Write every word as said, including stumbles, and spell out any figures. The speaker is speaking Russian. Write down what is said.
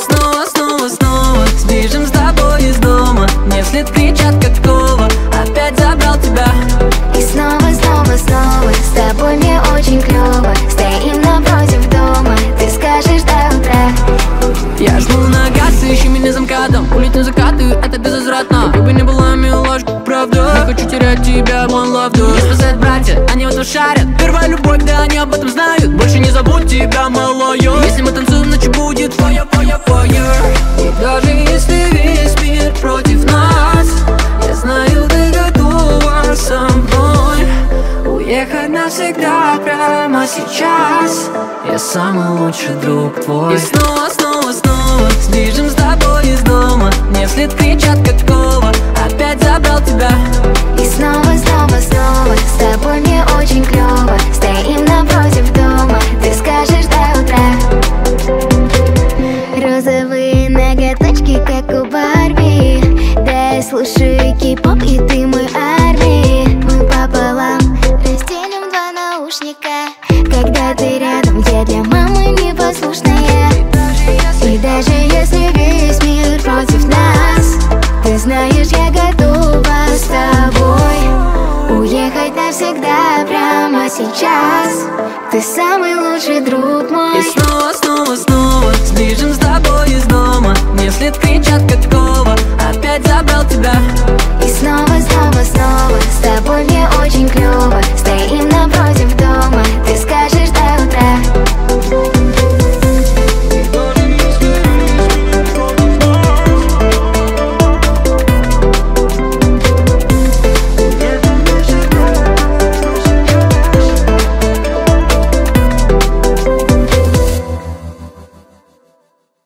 снова, снова, снова сбежим с тобой из дома. Мне вслед кричат как Вова, опять забрал тебя. И снова, снова, снова с тобой мне очень клёво. Стоим напротив дома, ты скажешь до утра. Я жму на газ, ищи меня за МКАДом. Улетим закаты, это безвозвратно. Как бы не была милашка, правда. Не хочу терять тебя, one love, да. Не спасают братья, они в этом шарят. Первая любовь, да, они об этом знают. Больше не забудь тебя, малая. Если мы танцуем, ночью будет fire, fire, fire. И даже если весь мир против нас, я знаю, ты готова со мной уехать навсегда прямо сейчас. Я самый лучший друг твой. И снова, снова, снова сбежим с тобой из дома. Мне вслед кричат как Вова, опять забрал тебя. И снова, снова, снова с тобой мне очень клёво. Стоим напротив дома, ты скажешь до утра. Розовые ноготочки, как у Барби. Да, я слушаю кей-поп, и ты мой Арби. Мы пополам разделим два наушника. Когда ты рядом, я для мамы непослушная. И даже если весь мир против нас, ты знаешь, я готова с тобой уехать навсегда прямо сейчас. Ты самый лучший друг мой.